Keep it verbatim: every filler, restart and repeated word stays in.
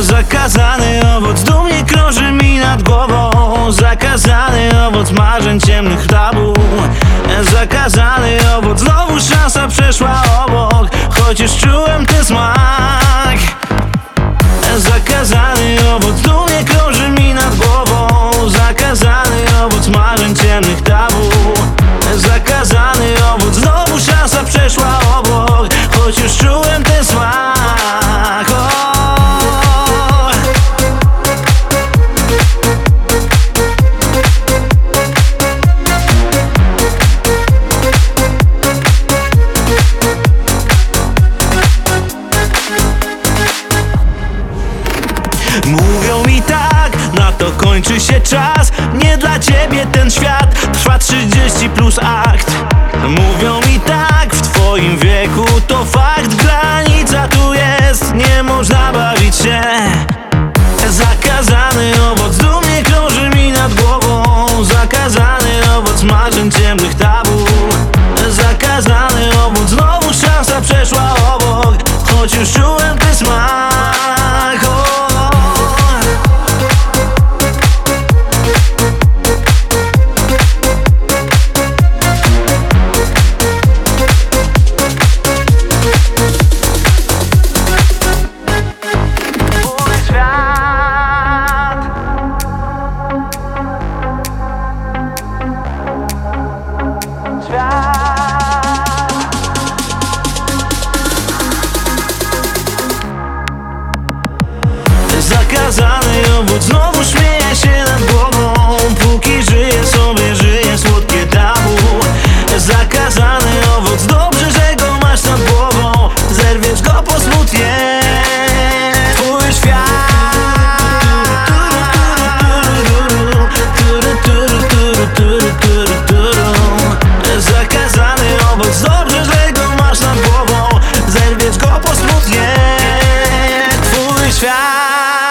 Zakazany owoc dumnie krąży mi nad głową. Zakazany owoc marzeń ciemnych tabu. Zakazany owoc, znowu szansa przeszła obok, choć już czułem ten smak. Zakazany owoc dumnie krąży mi nad głową. Zakazany owoc marzeń ciemnych tabu. Zakazany owoc, znowu szansa przeszła obok, choć już czułem ten smak. O! Mówią mi tak, na to kończy się czas. Nie dla ciebie ten świat trwa trzydzieści plus akt. Mówią mi tak, w twoim wieku to fakt. Granica tu jest, nie można bawić się. Zakazany owoc dumnie krąży mi nad głową. Zakazany owoc marzeń ciemnych tabu. Zakazany owoc, znowu szansa przeszła obok, choć już czułem ten smak. O! Zakazany owoc znowu śmieje się nad głową. Póki żyje sobie, żyje słodkie tabu. Zakazany owoc, dobrze, że go masz nad głową. Zerwiesz go po smutnie. Twój świat. Zakazany owoc, dobrze, że go masz nad głową. Zerwiesz go po smutnie. Twój świat.